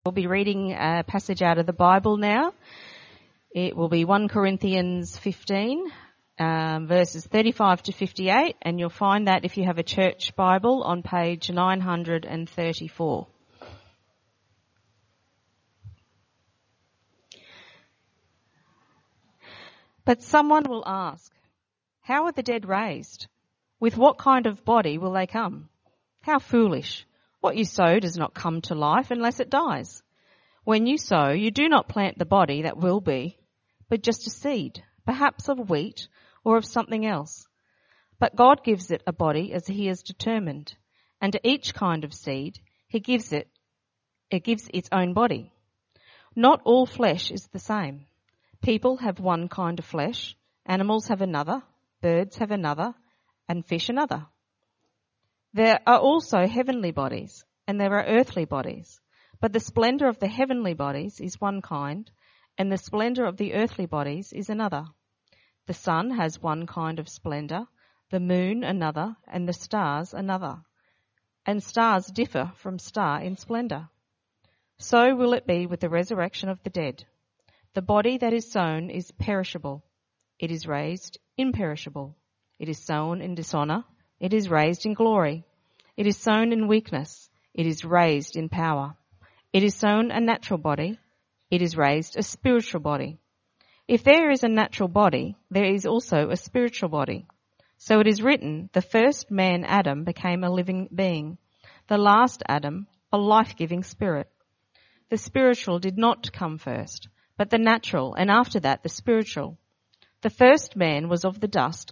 We'll be reading a passage out of the Bible now. It will be 1 Corinthians 15, verses 35 to 58, and you'll find that if you have a church Bible on page 934. But someone will ask, how are the dead raised? With what kind of body will they come? How foolish! What you sow does not come to life unless it dies. When you sow, you do not plant the body that will be, but just a seed, perhaps of wheat or of something else. But God gives it a body as he has determined, and to each kind of seed he gives its own body. Not all flesh is the same. People have one kind of flesh, animals have another, birds have another, and fish another. There are also heavenly bodies, and there are earthly bodies. But the splendour of the heavenly bodies is one kind, and the splendour of the earthly bodies is another. The sun has one kind of splendour, the moon another, and the stars another. And stars differ from star in splendour. So will it be with the resurrection of the dead. The body that is sown is perishable. It is raised imperishable. It is sown in dishonour. It is raised in glory. It is sown in weakness. It is raised in power. It is sown a natural body. It is raised a spiritual body. If there is a natural body, there is also a spiritual body. So it is written, the first man, Adam, became a living being. The last Adam, a life-giving spirit. The spiritual did not come first, but the natural, and after that the spiritual. The first man was of the dust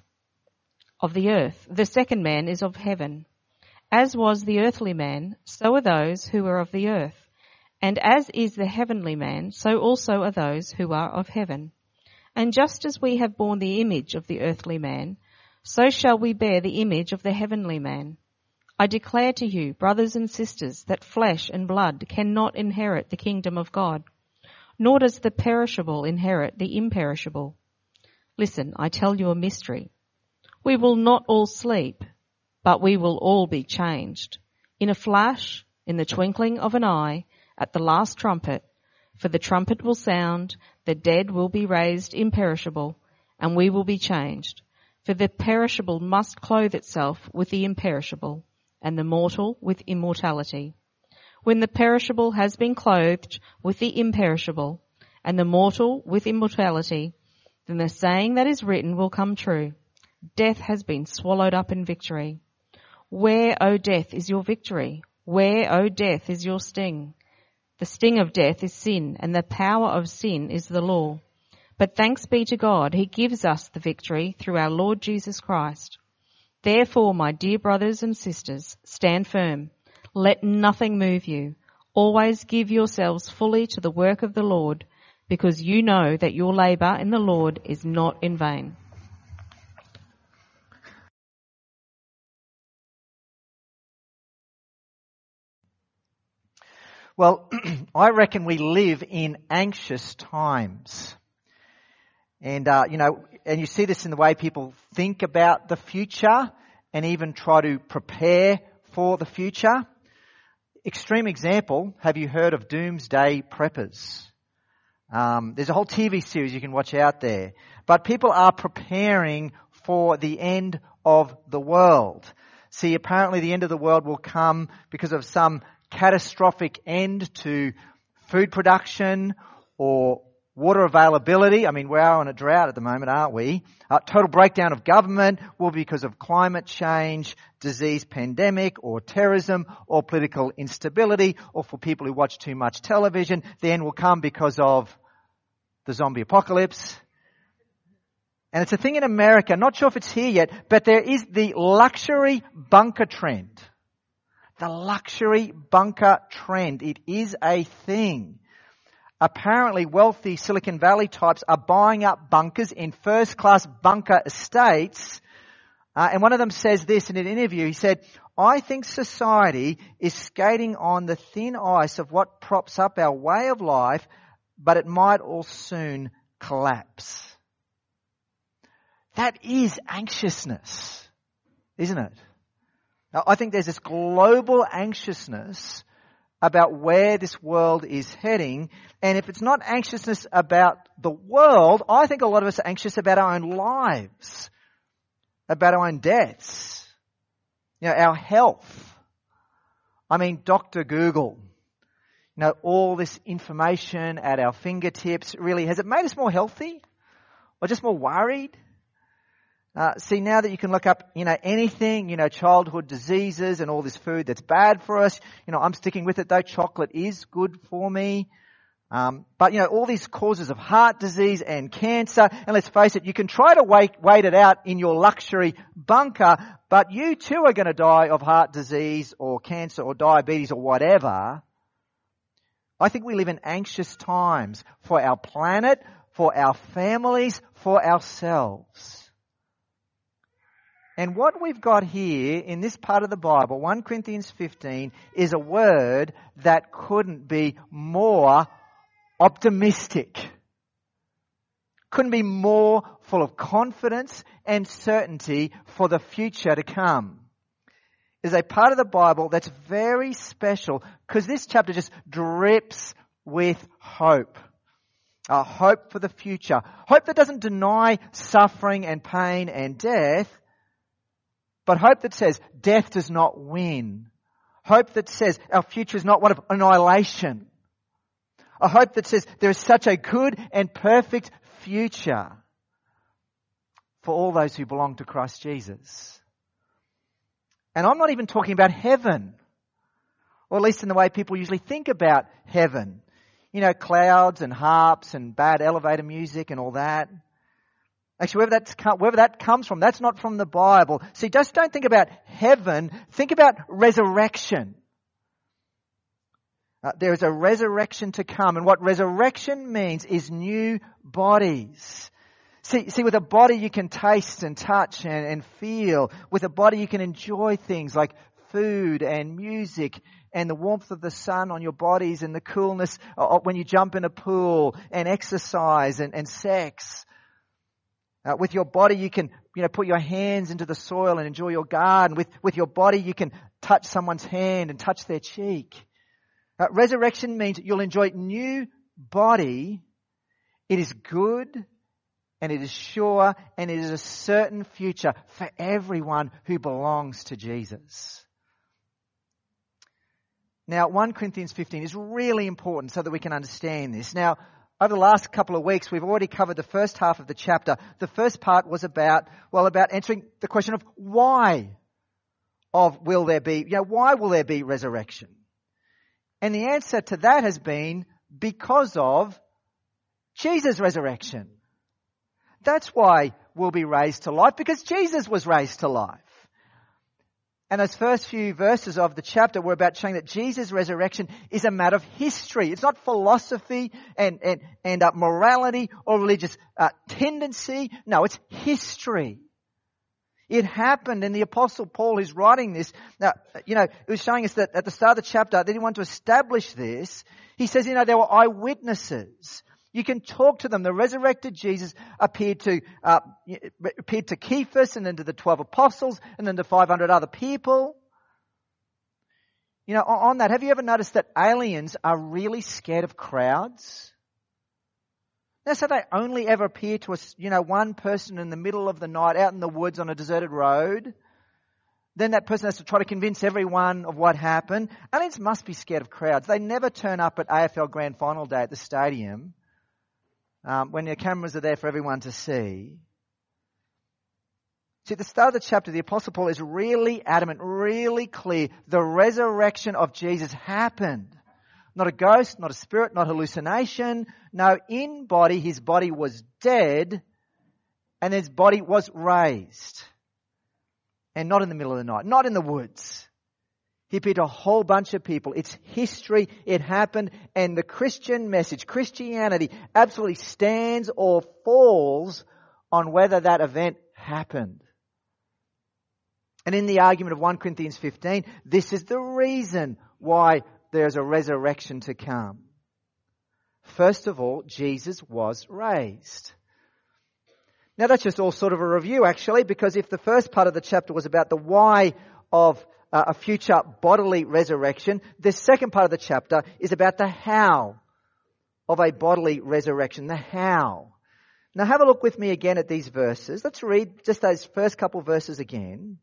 of the earth. The second man is of heaven. As was the earthly man, so are those who are of the earth. And as is the heavenly man, so also are those who are of heaven. And just as we have borne the image of the earthly man, so shall we bear the image of the heavenly man. I declare to you, brothers and sisters, that flesh and blood cannot inherit the kingdom of God, nor does the perishable inherit the imperishable. Listen, I tell you a mystery. We will not all sleep, but we will all be changed. In a flash, in the twinkling of an eye, at the last trumpet. For the trumpet will sound, the dead will be raised imperishable, and we will be changed. For the perishable must clothe itself with the imperishable, and the mortal with immortality. When the perishable has been clothed with the imperishable, and the mortal with immortality, then the saying that is written will come true. Death has been swallowed up in victory. Where, O death, is your victory? Where, O death, is your sting? The sting of death is sin, and the power of sin is the law. But thanks be to God, he gives us the victory through our Lord Jesus Christ. Therefore, my dear brothers and sisters, stand firm. Let nothing move you. Always give yourselves fully to the work of the Lord, because you know that your labour in the Lord is not in vain. Well, I reckon we live in anxious times. And, and you see this in the way people think about the future and even try to prepare for the future. Extreme example, have you heard of doomsday preppers? There's a whole TV series you can watch out there. But people are preparing for the end of the world. See, apparently the end of the world will come because of some catastrophic end to food production or water availability. I mean, we are on a drought at the moment, aren't we? Total breakdown of government will be because of climate change, disease pandemic, or terrorism, or political instability, or for people who watch too much television. The end will come because of the zombie apocalypse. And it's a thing in America, not sure if it's here yet, but there is the luxury bunker trend. The luxury bunker trend. It is a thing. Apparently wealthy Silicon Valley types are buying up bunkers in first-class bunker estates. And one of them says this in an interview. He said, I think society is skating on the thin ice of what props up our way of life, but it might all soon collapse. That is anxiousness, isn't it? Now, I think there's this global anxiousness about where this world is heading. And if it's not anxiousness about the world, I think a lot of us are anxious about our own lives, about our own deaths, our health. I mean, Dr. Google, all this information at our fingertips, really, has it made us more healthy or just more worried? See, now that you can look up, anything, childhood diseases and all this food that's bad for us, I'm sticking with it though. Chocolate is good for me. But all these causes of heart disease and cancer, and let's face it, you can try to wait it out in your luxury bunker, but you too are going to die of heart disease or cancer or diabetes or whatever. I think we live in anxious times for our planet, for our families, for ourselves. And what we've got here in this part of the Bible, 1 Corinthians 15, is a word that couldn't be more optimistic. Couldn't be more full of confidence and certainty for the future to come. It is a part of the Bible that's very special because this chapter just drips with hope. Hope for the future. Hope that doesn't deny suffering and pain and death, but hope that says death does not win. Hope that says our future is not one of annihilation. A hope that says there is such a good and perfect future for all those who belong to Christ Jesus. And I'm not even talking about heaven, or at least in the way people usually think about heaven. Clouds and harps and bad elevator music and all that. Actually, wherever that comes from, that's not from the Bible. See, just don't think about heaven. Think about resurrection. There is a resurrection to come. And what resurrection means is new bodies. See, with a body you can taste and touch and feel. With a body you can enjoy things like food and music and the warmth of the sun on your bodies and the coolness when you jump in a pool and exercise and sex. With your body you can, put your hands into the soil and enjoy your garden. With your body you can touch someone's hand and touch their cheek. Resurrection means you'll enjoy new body. It is good and it is sure and it is a certain future for everyone who belongs to Jesus. Now, 1 Corinthians 15 is really important so that we can understand this. Now, over the last couple of weeks, we've already covered the first half of the chapter. The first part was about answering the question of why will there be resurrection? And the answer to that has been because of Jesus' resurrection. That's why we'll be raised to life, because Jesus was raised to life. And those first few verses of the chapter were about showing that Jesus' resurrection is a matter of history. It's not philosophy and morality or religious tendency. No, it's history. It happened, and the Apostle Paul, who's writing this, it was showing us that at the start of the chapter that he wanted to establish this. He says, there were eyewitnesses. You can talk to them. The resurrected Jesus appeared to Cephas and then to the 12 apostles and then to 500 other people. On that, have you ever noticed that aliens are really scared of crowds? Now, so they only ever appear to us, one person in the middle of the night out in the woods on a deserted road. Then that person has to try to convince everyone of what happened. Aliens must be scared of crowds. They never turn up at AFL Grand Final Day at the stadium when the cameras are there for everyone to see. See, at the start of the chapter, the Apostle Paul is really adamant, really clear. The resurrection of Jesus happened. Not a ghost, not a spirit, not hallucination. No, in body, his body was dead and his body was raised. And not in the middle of the night, not in the woods. He appeared to a whole bunch of people. It's history, it happened, and the Christian message, Christianity, absolutely stands or falls on whether that event happened. And in the argument of 1 Corinthians 15, this is the reason why there's a resurrection to come. First of all, Jesus was raised. Now that's just all sort of a review actually, because if the first part of the chapter was about the why of a future bodily resurrection. The second part of the chapter is about the how of a bodily resurrection. The how. Now have a look with me again at these verses. Let's read just those first couple verses again.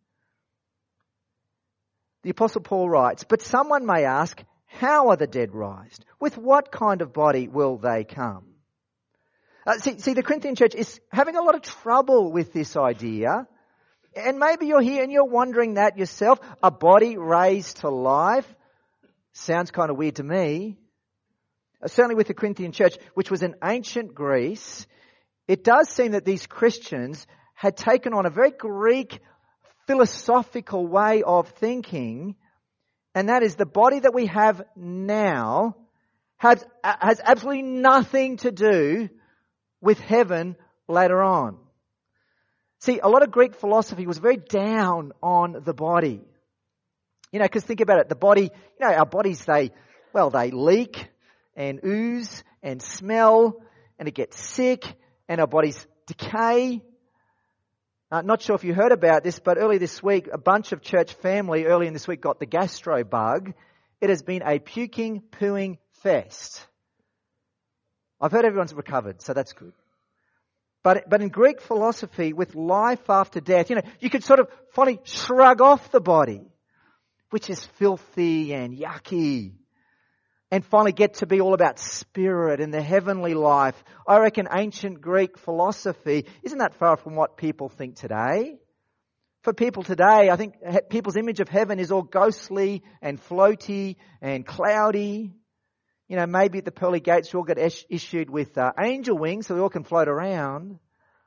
The Apostle Paul writes, "But someone may ask, how are the dead raised? With what kind of body will they come?" See, the Corinthian church is having a lot of trouble with this idea. And maybe you're here and you're wondering that yourself. A body raised to life? Sounds kind of weird to me. Certainly with the Corinthian church, which was in ancient Greece, it does seem that these Christians had taken on a very Greek philosophical way of thinking, and that is the body that we have now has absolutely nothing to do with heaven later on. See, a lot of Greek philosophy was very down on the body. Because think about it, the body, our bodies, they leak and ooze and smell, and it gets sick, and our bodies decay. Not sure if you heard about this, but early this week, a bunch of church family early in this week got the gastro bug. It has been a puking, pooing fest. I've heard everyone's recovered, so that's good. But in Greek philosophy, with life after death, you could sort of finally shrug off the body, which is filthy and yucky, and finally get to be all about spirit and the heavenly life. I reckon ancient Greek philosophy isn't that far from what people think today. For people today, I think people's image of heaven is all ghostly and floaty and cloudy. Maybe at the pearly gates we all get issued with angel wings so we all can float around.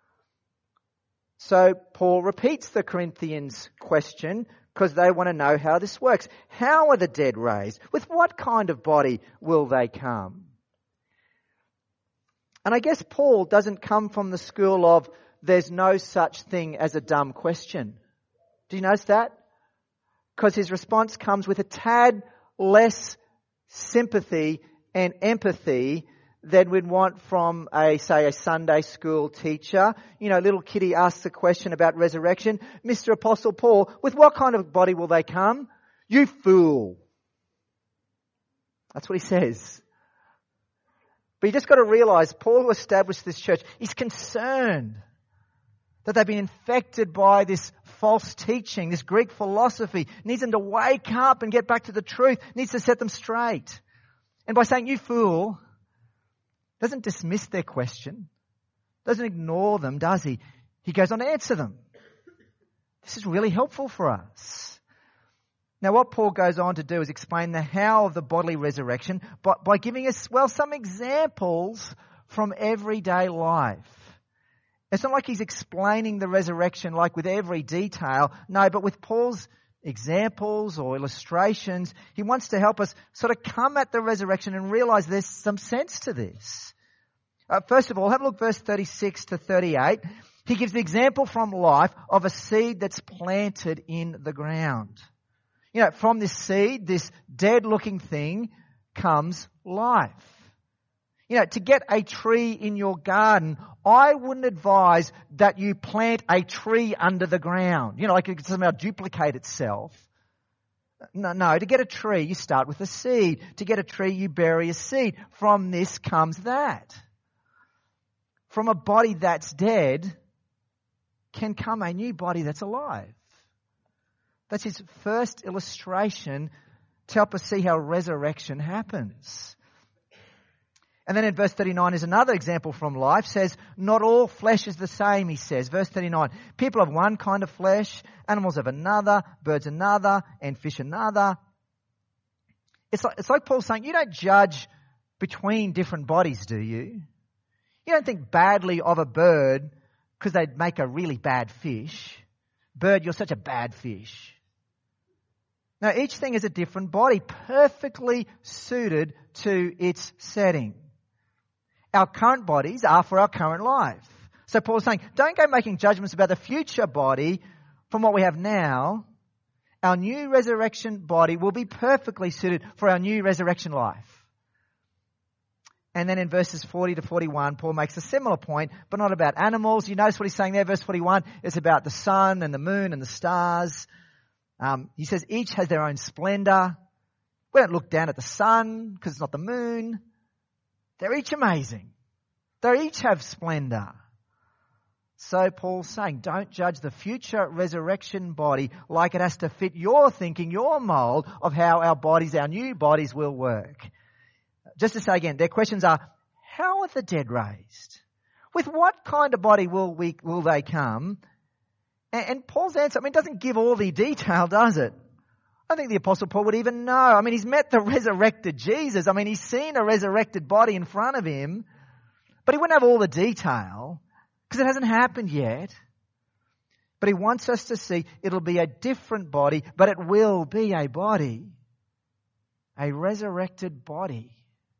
So Paul repeats the Corinthians' question because they want to know how this works. How are the dead raised? With what kind of body will they come? And I guess Paul doesn't come from the school of there's no such thing as a dumb question. Do you notice that? Because his response comes with a tad less sympathy and empathy than we'd want from a Sunday school teacher. Little Kitty asks a question about resurrection. Mr. Apostle Paul, with what kind of body will they come? You fool. That's what he says. But you just got to realize Paul, who established this church, is concerned that they've been infected by this false teaching, this Greek philosophy. Needs them to wake up and get back to the truth. Needs to set them straight. And by saying, you fool, doesn't dismiss their question, doesn't ignore them, does he? He goes on to answer them. This is really helpful for us. Now what Paul goes on to do is explain the how of the bodily resurrection by giving us, some examples from everyday life. It's not like he's explaining the resurrection like with every detail. No, but with Paul's examples or illustrations, he wants to help us sort of come at the resurrection and realize there's some sense to this. First of all, have a look verse 36 to 38. He gives the example from life of a seed that's planted in the ground. From this seed, this dead-looking thing, comes life. To get a tree in your garden, I wouldn't advise that you plant a tree under the ground. Like it could somehow duplicate itself. No, to get a tree, you start with a seed. To get a tree, you bury a seed. From this comes that. From a body that's dead can come a new body that's alive. That's his first illustration to help us see how resurrection happens. And then in verse 39 is another example from life. Says, not all flesh is the same, he says. Verse 39, people have one kind of flesh, animals have another, birds another, and fish another. It's like Paul saying, you don't judge between different bodies, do you? You don't think badly of a bird because they'd make a really bad fish. Bird, you're such a bad fish. Now, each thing is a different body, perfectly suited to its setting. Our current bodies are for our current life. So Paul's saying, don't go making judgments about the future body from what we have now. Our new resurrection body will be perfectly suited for our new resurrection life. And then in verses 40 to 41, Paul makes a similar point, but not about animals. You notice what he's saying there, verse 41, it's about the sun and the moon and the stars. He says each has their own splendor. We don't look down at the sun because it's not the moon. They're each amazing. They each have splendor. So Paul's saying, don't judge the future resurrection body like it has to fit your thinking, your mold of how our new bodies will work. Just to say again, their questions are, how are the dead raised? With what kind of body will they come? And Paul's answer, doesn't give all the detail, does it? I think the Apostle Paul would even know. He's met the resurrected Jesus. He's seen a resurrected body in front of him, but he wouldn't have all the detail because it hasn't happened yet. But he wants us to see it'll be a different body, but it will be a body, a resurrected body.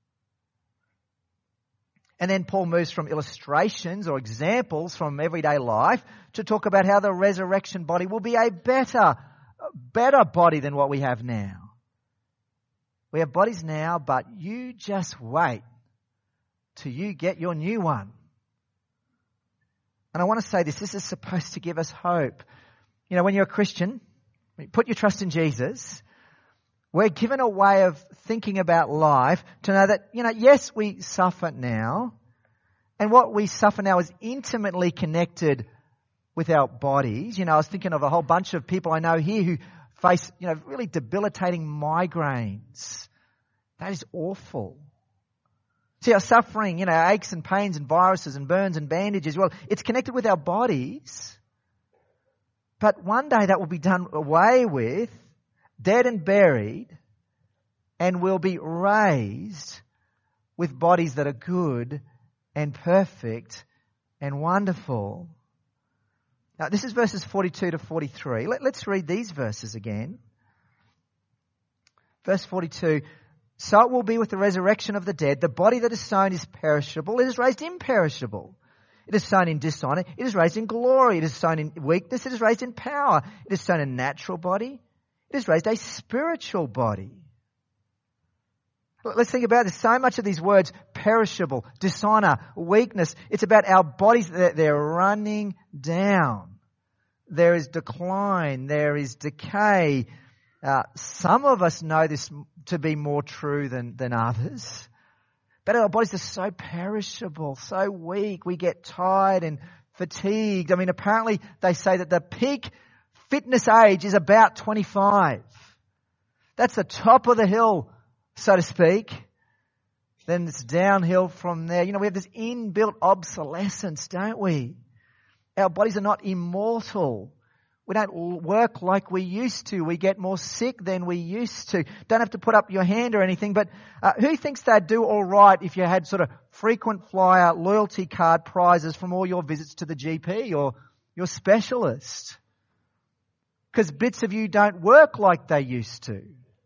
And then Paul moves from illustrations or examples from everyday life to talk about how the resurrection body will be a better body than what we have now. We have bodies now, but you just wait till you get your new one. And I want to say this is supposed to give us hope. When you're a Christian, put your trust in Jesus, we're given a way of thinking about life to know that, yes, we suffer now. And what we suffer now is intimately connected with our bodies. I was thinking of a whole bunch of people I know here who face, really debilitating migraines. That is awful. See, our suffering, aches and pains and viruses and burns and bandages, well, it's connected with our bodies. But one day that will be done away with, dead and buried, and will be raised with bodies that are good and perfect and wonderful. Now, this is verses 42 to 43. Let's read these verses again. Verse 42, so it will be with the resurrection of the dead. The body that is sown is perishable. It is raised imperishable. It is sown in dishonor. It is raised in glory. It is sown in weakness. It is raised in power. It is sown a natural body. It is raised a spiritual body. Let's think about this. So much of these words, perishable, dishonor, weakness, it's about our bodies. They're running down. There is decline. There is decay. Some of us know this to be more true than others. But our bodies are so perishable, so weak. We get tired and fatigued. Apparently they say that the peak fitness age is about 25. That's the top of the hill, so to speak. Then it's downhill from there. We have this inbuilt obsolescence, don't we? Our bodies are not immortal. We don't work like we used to. We get more sick than we used to. Don't have to put up your hand or anything, but who thinks they'd do all right if you had sort of frequent flyer loyalty card prizes from all your visits to the GP or your specialist? Because bits of you don't work like they used to.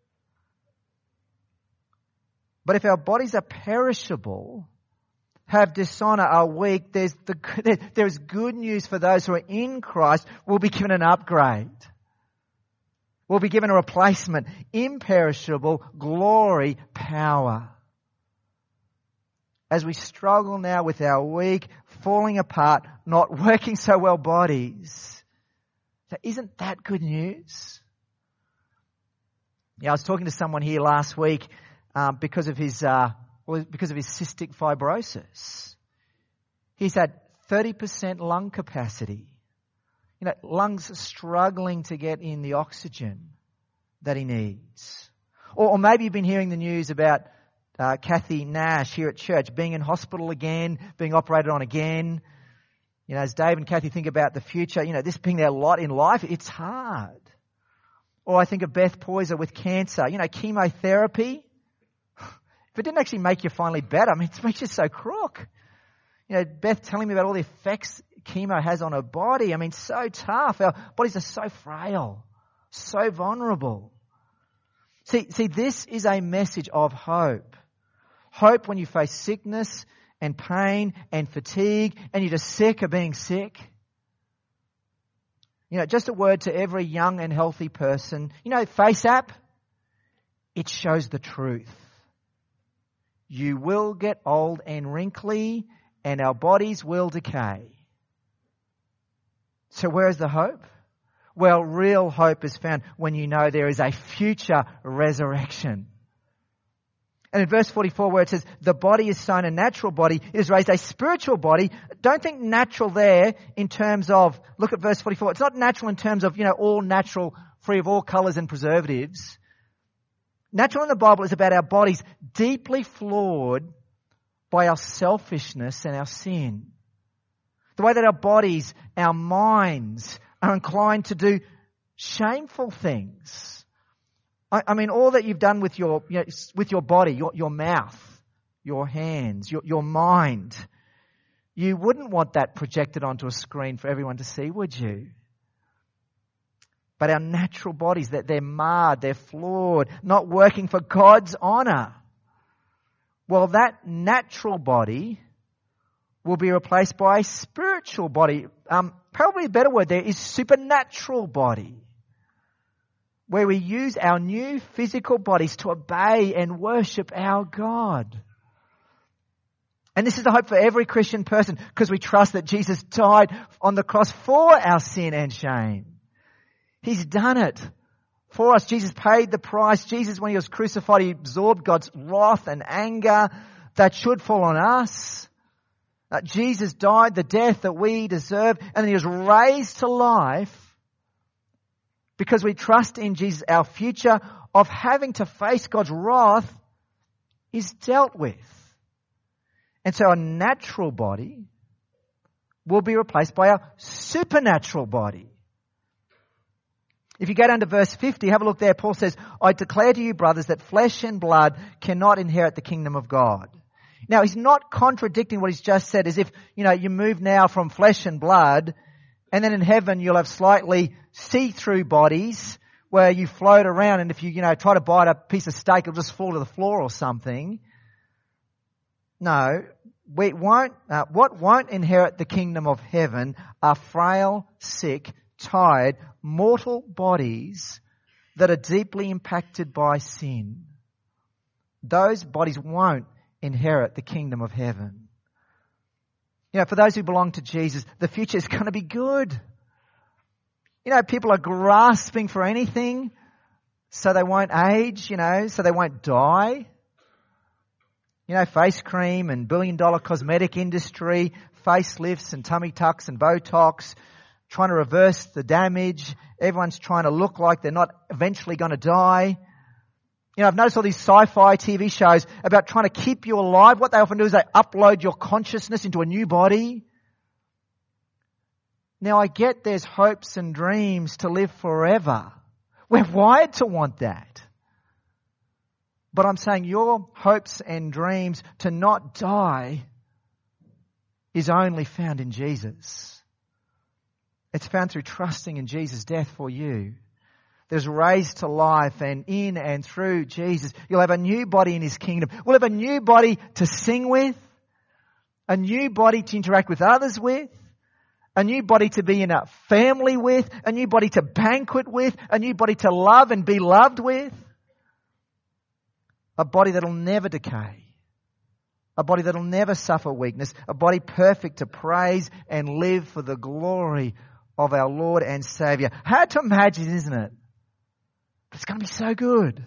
But if our bodies are perishable, have dishonor, are weak, there is good news for those who are in Christ. We'll be given an upgrade. We'll be given a replacement. Imperishable, glory, power. As we struggle now with our weak, falling apart, not working so well bodies. So isn't that good news? I was talking to someone here last week because of his cystic fibrosis. He's had 30% lung capacity. Lungs struggling to get in the oxygen that he needs. Or maybe you've been hearing the news about Kathy Nash here at church being in hospital again, being operated on again. As Dave and Kathy think about the future, this being their lot in life, it's hard. Or I think of Beth Poyser with cancer. Chemotherapy. If it didn't actually make you finally better, it makes you so crook. Beth telling me about all the effects chemo has on her body. So tough. Our bodies are so frail, so vulnerable. See, this is a message of hope. Hope when you face sickness and pain and fatigue and you're just sick of being sick. Just a word to every young and healthy person. Face app, it shows the truth. You will get old and wrinkly and our bodies will decay. So where is the hope? Well, real hope is found when you know there is a future resurrection. And in verse 44 where it says, the body is sown a natural body, it is raised a spiritual body. Don't think natural there in terms of, look at verse 44. It's not natural in terms of, all natural, free of all colours and preservatives. Natural in the Bible is about our bodies deeply flawed by our selfishness and our sin. The way that our bodies, our minds are inclined to do shameful things. I mean, all that you've done with your body, your mouth, your hands, your mind, you wouldn't want that projected onto a screen for everyone to see, would you? But our natural bodies, that they're marred, they're flawed, not working for God's honour. Well, that natural body will be replaced by a spiritual body. Probably a better word there is supernatural body, where we use our new physical bodies to obey and worship our God. And this is the hope for every Christian person, because we trust that Jesus died on the cross for our sin and shame. He's done it for us. Jesus paid the price. Jesus, when he was crucified, he absorbed God's wrath and anger that should fall on us. Jesus died the death that we deserve, and then he was raised to life because we trust in Jesus. Our future of having to face God's wrath is dealt with. And so our natural body will be replaced by our supernatural body. If you go down to verse 50, have a look there. Paul says, I declare to you, brothers, that flesh and blood cannot inherit the kingdom of God. Now, he's not contradicting what he's just said, as if, you move now from flesh and blood, and then in heaven you'll have slightly see-through bodies where you float around, and if you, try to bite a piece of steak, it'll just fall to the floor or something. No, what won't inherit the kingdom of heaven are frail, sick, tired, mortal bodies that are deeply impacted by sin. Those bodies won't inherit the kingdom of heaven. For those who belong to Jesus, the future is going to be good. People are grasping for anything so they won't age, so they won't die. Face cream and billion-dollar cosmetic industry, facelifts and tummy tucks and Botox, trying to reverse the damage. Everyone's trying to look like they're not eventually going to die. I've noticed all these sci-fi TV shows about trying to keep you alive. What they often do is they upload your consciousness into a new body. Now, I get there's hopes and dreams to live forever. We're wired to want that. But I'm saying your hopes and dreams to not die is only found in Jesus. It's found through trusting in Jesus' death for you. There's raised to life, and in and through Jesus, you'll have a new body in his kingdom. We'll have a new body to sing with, a new body to interact with others with, a new body to be in a family with, a new body to banquet with, a new body to love and be loved with. A body that'll never decay. A body that'll never suffer weakness. A body perfect to praise and live for the glory of our Lord and Saviour. Hard to imagine, isn't it? But it's going to be so good.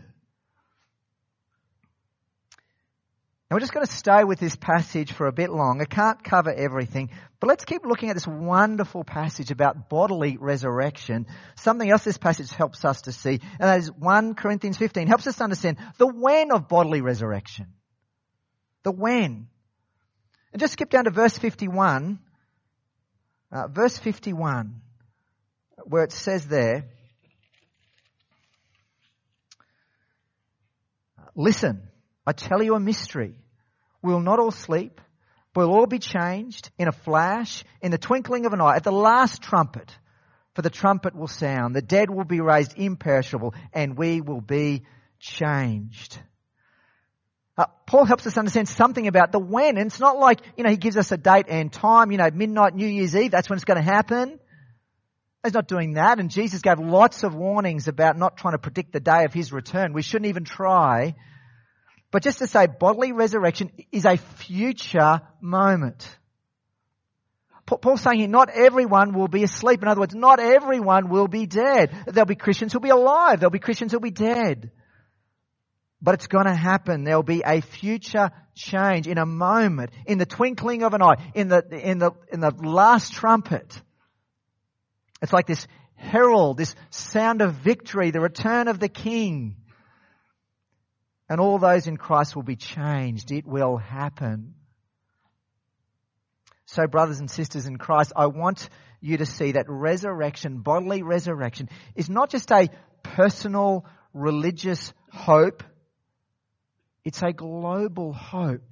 Now we're just going to stay with this passage for a bit long. I can't cover everything, but let's keep looking at this wonderful passage about bodily resurrection. Something else this passage helps us to see, and that is 1 Corinthians 15, helps us to understand the when of bodily resurrection. The when. And just skip down to verse 51. Verse 51, where it says there, listen, I tell you a mystery. We will not all sleep, but we'll all be changed in a flash, in the twinkling of an eye, at the last trumpet. For the trumpet will sound, the dead will be raised imperishable, and we will be changed. Paul helps us understand something about the when. And it's not like, he gives us a date and time, midnight, New Year's Eve, that's when it's going to happen. He's not doing that. And Jesus gave lots of warnings about not trying to predict the day of his return. We shouldn't even try. But just to say bodily resurrection is a future moment. Paul's saying here, not everyone will be asleep. In other words, not everyone will be dead. There'll be Christians who'll be alive. There'll be Christians who'll be dead. But it's going to happen. There'll be a future change in a moment, in the twinkling of an eye, in the last trumpet. It's like this herald, this sound of victory, the return of the King. And all those in Christ will be changed. It will happen. So, brothers and sisters in Christ, I want you to see that resurrection, bodily resurrection, is not just a personal religious hope. It's a global hope.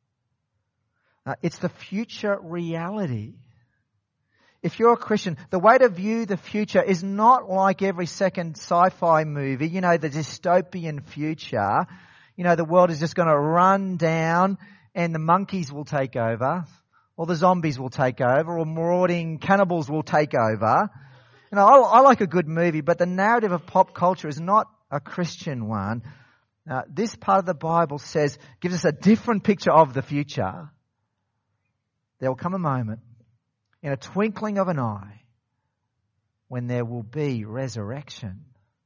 It's the future reality. If you're a Christian, the way to view the future is not like every second sci-fi movie, the dystopian future. The world is just going to run down and the monkeys will take over, or the zombies will take over, or marauding cannibals will take over. I like a good movie, but the narrative of pop culture is not a Christian one. This part of the Bible gives us a different picture of the future. There will come a moment, in a twinkling of an eye, when there will be resurrection.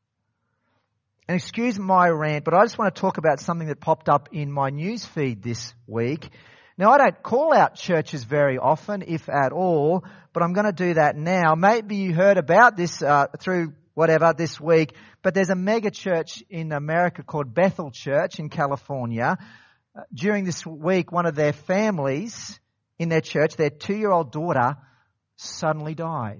And excuse my rant, but I just want to talk about something that popped up in my news feed this week. Now, I don't call out churches very often, if at all, but I'm going to do that now. Maybe you heard about this through whatever this week, but there's a mega church in America called Bethel Church in California. During this week, one of their families in their church, their 2-year-old daughter, suddenly died.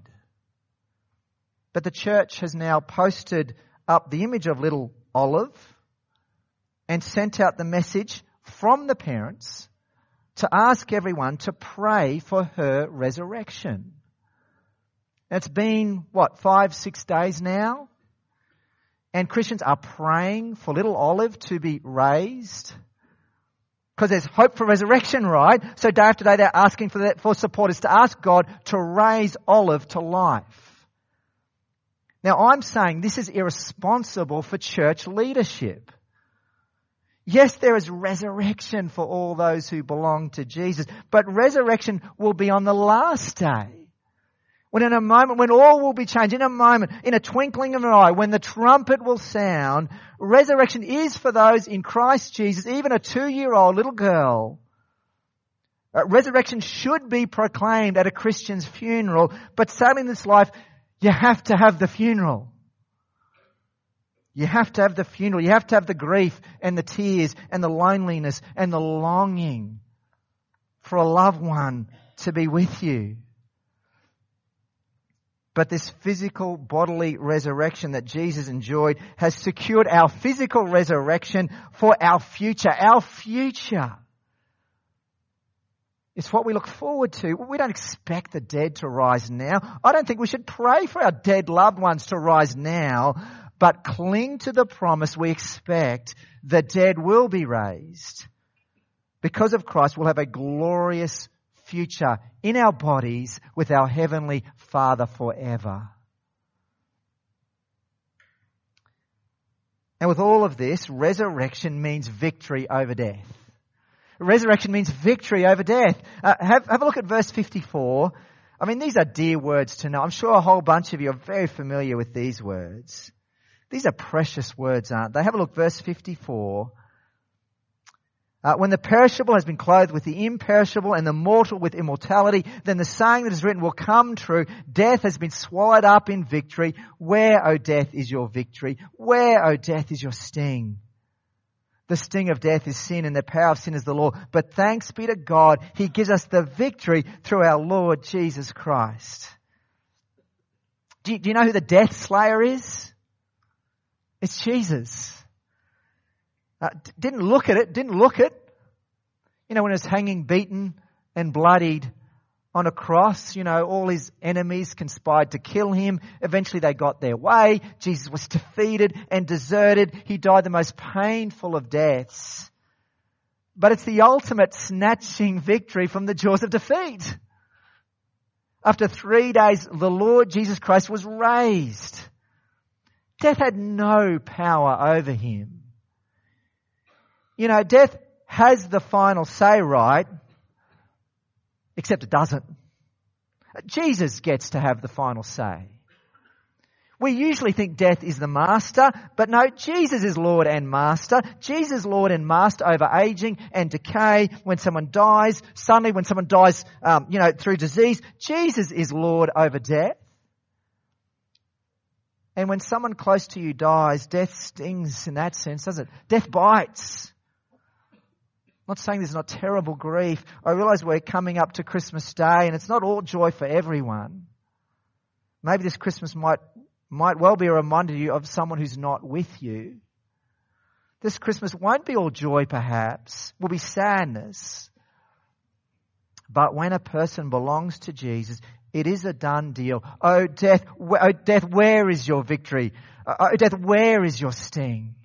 But the church has now posted up the image of little Olive and sent out the message from the parents to ask everyone to pray for her resurrection. It's been, 5-6 days now? And Christians are praying for little Olive to be raised. Because there's hope for resurrection, right? So day after day they're asking for supporters to ask God to raise Olive to life. Now I'm saying this is irresponsible for church leadership. Yes, there is resurrection for all those who belong to Jesus, but resurrection will be on the last day. When in a moment, when all will be changed, in a moment, in a twinkling of an eye, when the trumpet will sound, resurrection is for those in Christ Jesus, even a 2-year-old little girl. Resurrection should be proclaimed at a Christian's funeral, but sadly in this life, you have to have the funeral. You have to have the funeral. You have to have the grief and the tears and the loneliness and the longing for a loved one to be with you. But this physical bodily resurrection that Jesus enjoyed has secured our physical resurrection for our future. Our future. It's what we look forward to. We don't expect the dead to rise now. I don't think we should pray for our dead loved ones to rise now, but cling to the promise we expect the dead will be raised. Because of Christ, we'll have a glorious future in our bodies with our Heavenly Father forever. And with all of this, resurrection means victory over death. Resurrection means victory over death. Have a look at verse 54. These are dear words to know. I'm sure a whole bunch of you are very familiar with these words. These are precious words, aren't they? Have a look, verse 54. When the perishable has been clothed with the imperishable and the mortal with immortality, then the saying that is written will come true. Death has been swallowed up in victory. Where, O death, is your victory? Where, O death, is your sting? The sting of death is sin, and the power of sin is the law. But thanks be to God, He gives us the victory through our Lord Jesus Christ. Do you know who the death slayer is? It's Jesus. Didn't look it. When he was hanging, beaten and bloodied on a cross, all his enemies conspired to kill him. Eventually they got their way. Jesus was defeated and deserted. He died the most painful of deaths. But it's the ultimate snatching victory from the jaws of defeat. After 3 days, the Lord Jesus Christ was raised. Death had no power over him. Death has the final say, right? Except it doesn't. Jesus gets to have the final say. We usually think death is the master, but no, Jesus is Lord and Master. Jesus is Lord and Master over aging and decay. When someone dies, suddenly when someone dies, through disease, Jesus is Lord over death. And when someone close to you dies, death stings in that sense, doesn't it? Death bites. I'm not saying there's not terrible grief. I realise we're coming up to Christmas Day and it's not all joy for everyone. Maybe this Christmas might well be a reminder to you of someone who's not with you. This Christmas won't be all joy perhaps. Will be sadness. But when a person belongs to Jesus, it is a done deal. Oh death, where is your victory? Oh death, where is your sting?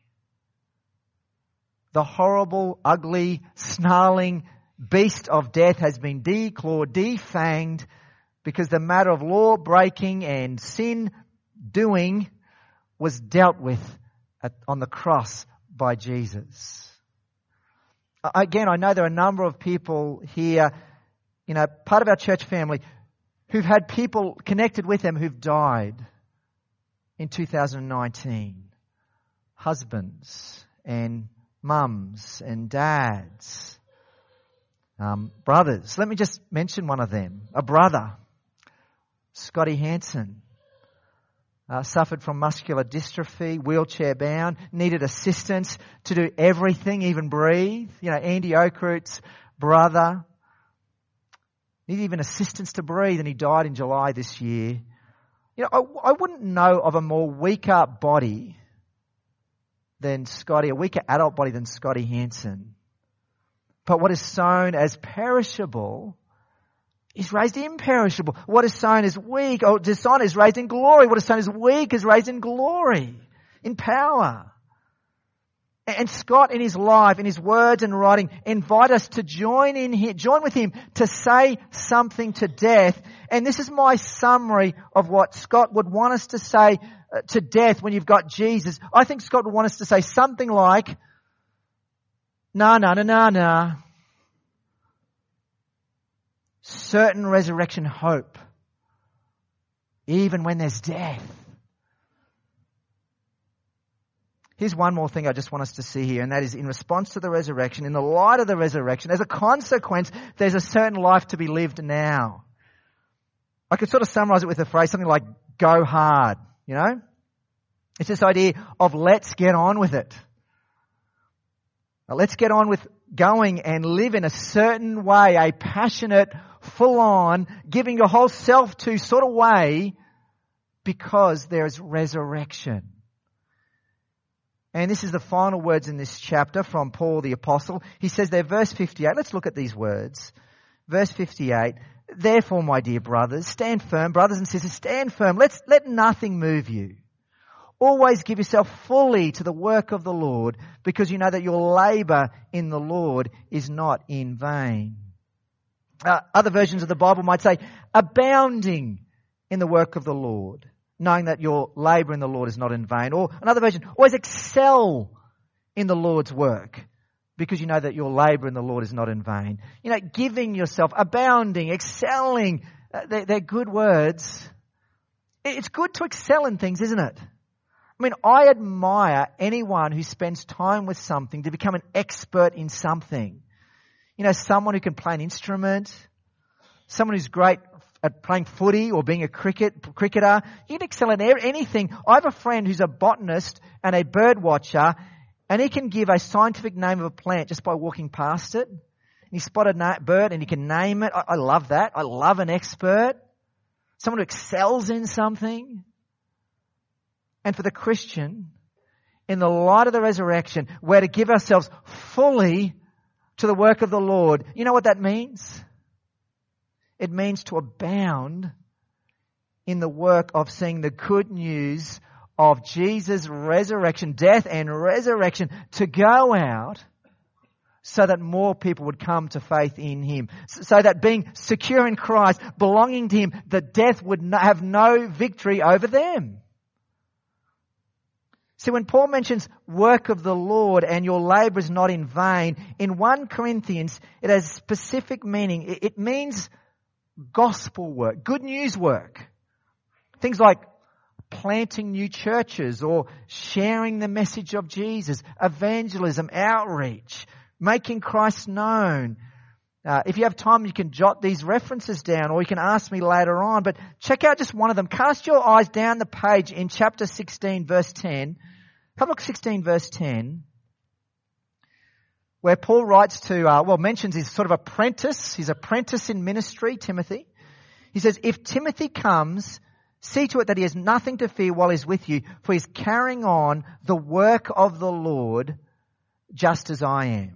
The horrible, ugly, snarling beast of death has been declawed, defanged, because the matter of law breaking and sin doing was dealt with on the cross by Jesus. Again, I know there are a number of people here, part of our church family, who've had people connected with them who've died in 2019. Husbands and mums and dads, brothers. Let me just mention one of them. A brother, Scotty Hansen, suffered from muscular dystrophy, wheelchair bound, needed assistance to do everything, even breathe. Andy Oakroot's brother needed even assistance to breathe, and he died in July this year. I wouldn't know of a more weaker body than Scotty, a weaker adult body than Scotty Hansen. But what is sown as perishable is raised imperishable. What is sown as weak or dishonored is raised in glory. What is sown as weak is raised in glory, in power. And Scott, in his life, in his words and writing, invite us to join with him to say something to death. And this is my summary of what Scott would want us to say to death when you've got Jesus. I think Scott would want us to say something like, nah. Certain resurrection hope, even when there's death. Here's one more thing I just want us to see here, and that is in response to the resurrection, in the light of the resurrection, as a consequence, there's a certain life to be lived now. I could sort of summarize it with a phrase, something like, go hard, It's this idea of let's get on with it. Now, let's get on with going and live in a certain way, a passionate, full-on, giving your whole self to sort of way, because there is resurrection. And this is the final words in this chapter from Paul the Apostle. He says there, verse 58, let's look at these words. Verse 58, therefore, my dear brothers, stand firm. Brothers and sisters, stand firm. Let nothing move you. Always give yourself fully to the work of the Lord, because you know that your labour in the Lord is not in vain. Other versions of the Bible might say, abounding in the work of the Lord, knowing that your labour in the Lord is not in vain. Or another version, always excel in the Lord's work, because you know that your labour in the Lord is not in vain. Giving yourself, abounding, excelling, they're good words. It's good to excel in things, isn't it? I admire anyone who spends time with something to become an expert in something. Someone who can play an instrument, someone who's great at playing footy or being a cricketer. You can excel in anything. I have a friend who's a botanist and a bird watcher, and he can give a scientific name of a plant just by walking past it. And he spotted a bird and he can name it. I love that. I love an expert. Someone who excels in something. And for the Christian, in the light of the resurrection, we're to give ourselves fully to the work of the Lord. You know what that means? It means to abound in the work of seeing the good news of Jesus' resurrection, death and resurrection, to go out so that more people would come to faith in Him. So that being secure in Christ, belonging to Him, that death would have no victory over them. See, when Paul mentions work of the Lord and your labour is not in vain, in 1 Corinthians it has specific meaning. It means gospel work, good news work. Things like planting new churches or sharing the message of Jesus, evangelism, outreach, making Christ known. If you have time, you can jot these references down, or you can ask me later on. But check out just one of them. Cast your eyes down the page in chapter 16, verse 10. Have a look, 16, verse 10, where Paul writes to, mentions his sort of apprentice. His apprentice in ministry, Timothy. He says, if Timothy comes, see to it that he has nothing to fear while he's with you, for he's carrying on the work of the Lord just as I am.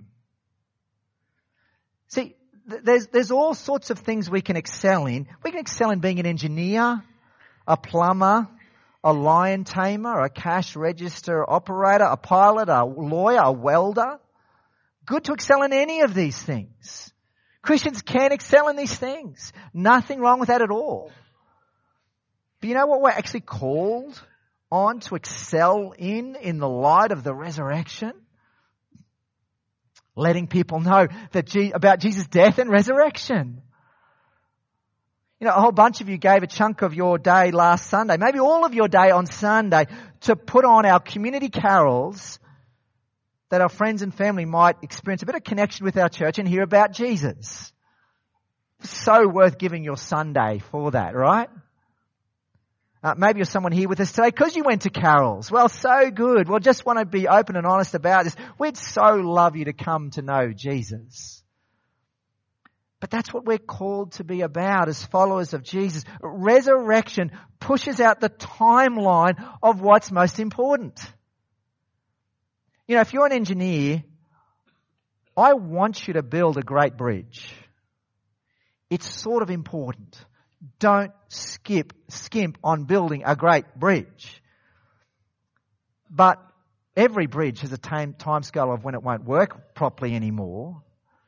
See, there's all sorts of things we can excel in. We can excel in being an engineer, a plumber, a lion tamer, a cash register operator, a pilot, a lawyer, a welder. Good to excel in any of these things. Christians can excel in these things. Nothing wrong with that at all. But you know what we're actually called on to excel in the light of the resurrection? Letting people know about Jesus' death and resurrection. You know, a whole bunch of you gave a chunk of your day last Sunday, maybe all of your day on Sunday, to put on our community carols that our friends and family might experience a bit of connection with our church and hear about Jesus. So worth giving your Sunday for that, right? Maybe you're someone here with us today because you went to carols. Well, so good. Well, just want to be open and honest about this. We'd so love you to come to know Jesus. But that's what we're called to be about as followers of Jesus. Resurrection pushes out the timeline of what's most important. You know, if you're an engineer, I want you to build a great bridge. It's sort of important. Don't skimp on building a great bridge. But every bridge has a time scale of when it won't work properly anymore.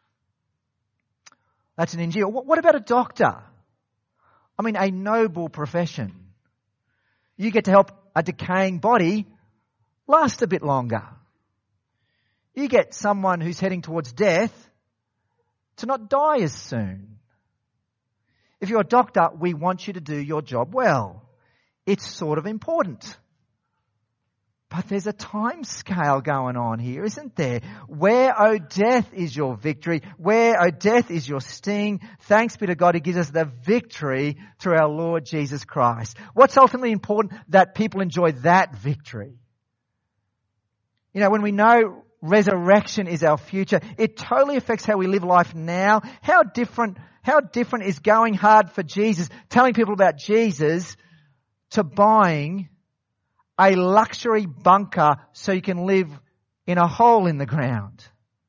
That's an engineer. What about a doctor? I mean, a noble profession. You get to help a decaying body last a bit longer. You get someone who's heading towards death to not die as soon. If you're a doctor, we want you to do your job well. It's sort of important. But there's a time scale going on here, isn't there? Where, O death, is your victory? Where, O death, is your sting? Thanks be to God who gives us the victory through our Lord Jesus Christ. What's ultimately important? That people enjoy that victory. You know, when we know resurrection is our future, it totally affects how we live life now. How different is going hard for Jesus, telling people about Jesus, to buying a luxury bunker so you can live in a hole in the ground?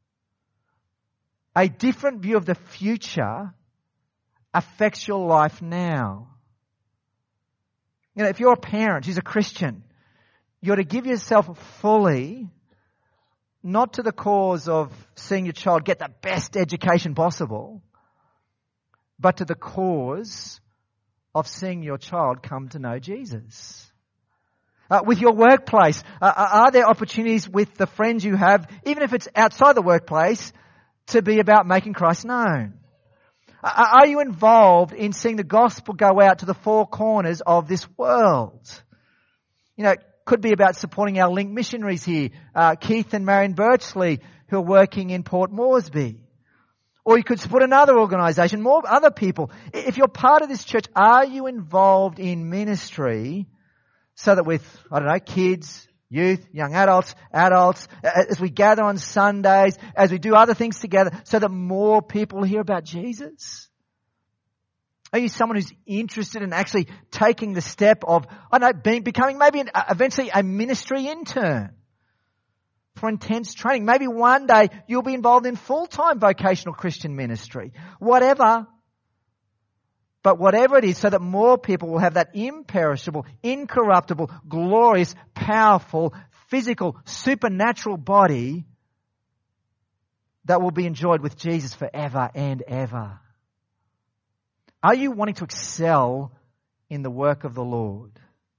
A different view of the future affects your life now. You know, if you're a parent who's a Christian, you're to give yourself fully, not to the cause of seeing your child get the best education possible, but to the cause of seeing your child come to know Jesus. With your workplace, are there opportunities with the friends you have, even if it's outside the workplace, to be about making Christ known? Are you involved in seeing the gospel go out to the four corners of this world? You know, it could be about supporting our Link missionaries here, Keith and Marion Birchley, who are working in Port Moresby. Or you could support another organisation, more other people. If you're part of this church, are you involved in ministry so that with, kids, youth, young adults, as we gather on Sundays, as we do other things together, so that more people hear about Jesus? Are you someone who's interested in actually taking the step of, becoming maybe eventually a ministry intern for intense training? Maybe one day you'll be involved in full-time vocational Christian ministry. Whatever. But whatever it is, so that more people will have that imperishable, incorruptible, glorious, powerful, physical, supernatural body that will be enjoyed with Jesus forever and ever. Are you wanting to excel in the work of the Lord?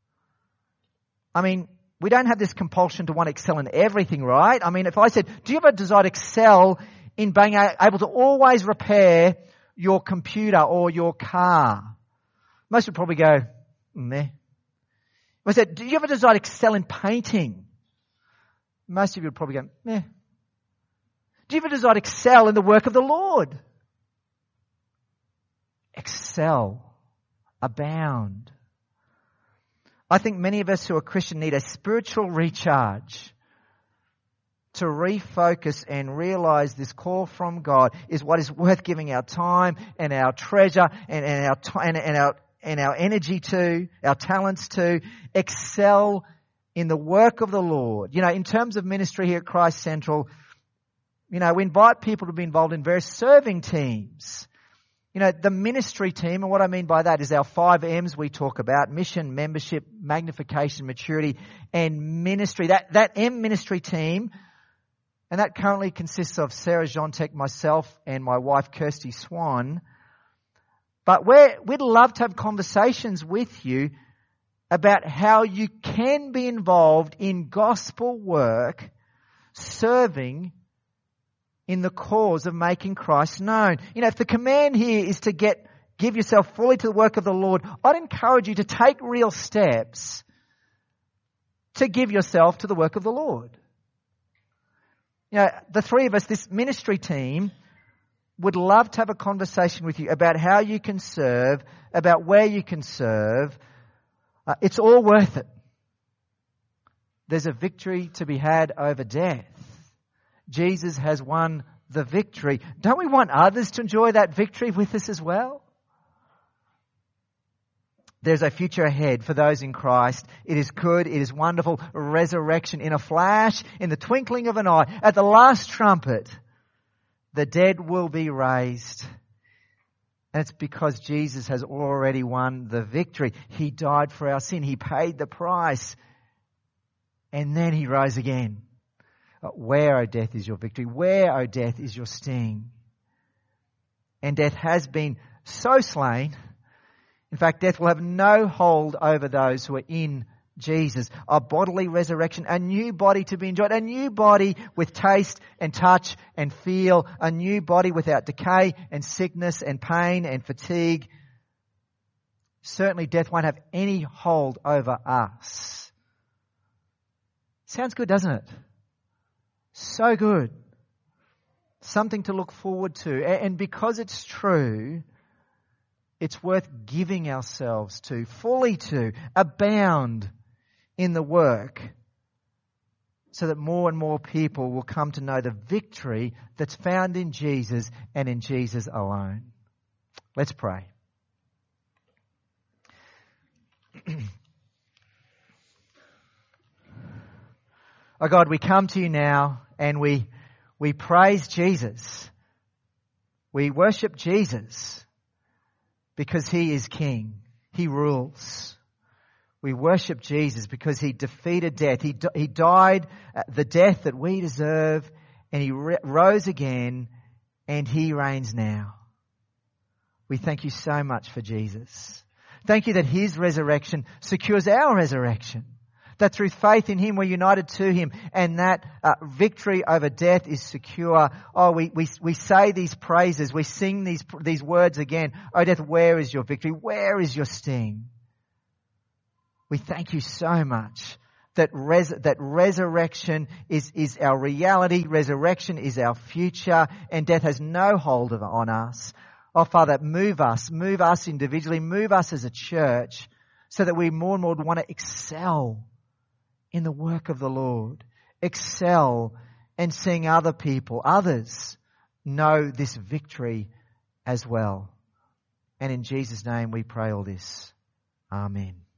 I mean, we don't have this compulsion to want to excel in everything, right? I mean, if I said, do you have a desire to excel in being able to always repair your computer or your car? Most would probably go, meh. I said, do you ever desire to excel in painting? Most of you would probably go, meh. Do you ever desire to excel in the work of the Lord? Excel. Abound. I think many of us who are Christian need a spiritual recharge to refocus and realize this call from God is what is worth giving our time and our treasure and our energy to, our talents to. Excel in the work of the Lord. You know, in terms of ministry here at Christ Central, you know, we invite people to be involved in various serving teams. You know, the ministry team, and what I mean by that is our 5 M's we talk about: mission, membership, magnification, maturity, and ministry. That M ministry team, and that currently consists of Sarah Jontek, myself, and my wife Kirsty Swan. But we'd love to have conversations with you about how you can be involved in gospel work, serving in the cause of making Christ known. You know, if the command here is to give yourself fully to the work of the Lord, I'd encourage you to take real steps to give yourself to the work of the Lord. You know, the 3 of us, this ministry team, would love to have a conversation with you about how you can serve, about where you can serve. It's all worth it. There's a victory to be had over death. Jesus has won the victory. Don't we want others to enjoy that victory with us as well? There's a future ahead for those in Christ. It is good. It is wonderful. Resurrection in a flash, in the twinkling of an eye. At the last trumpet, the dead will be raised. And it's because Jesus has already won the victory. He died for our sin. He paid the price. And then he rose again. Where, O death, is your victory? Where, O death, is your sting? And death has been so slain. In fact, death will have no hold over those who are in Jesus. A bodily resurrection, a new body to be enjoyed, a new body with taste and touch and feel, a new body without decay and sickness and pain and fatigue. Certainly death won't have any hold over us. Sounds good, doesn't it? So good. Something to look forward to. And because it's true, it's worth giving ourselves to, fully to, abound in the work, so that more and more people will come to know the victory that's found in Jesus and in Jesus alone. Let's pray. Oh God, we come to you now and we praise Jesus. We worship Jesus because he is King. He rules. We worship Jesus because he defeated death. He died the death that we deserve, and he rose again, and he reigns now. We thank you so much for Jesus. Thank you that his resurrection secures our resurrection. That through faith in him we're united to him, and that victory over death is secure. Oh, we say these praises, we sing these words again. Oh death, where is your victory? Where is your sting? We thank you so much that resurrection is our reality, resurrection is our future, and death has no hold on us. Oh Father, move us individually, move us as a church, so that we more and more want to excel in the work of the Lord. Excel in seeing others know this victory as well. And in Jesus' name we pray all this. Amen.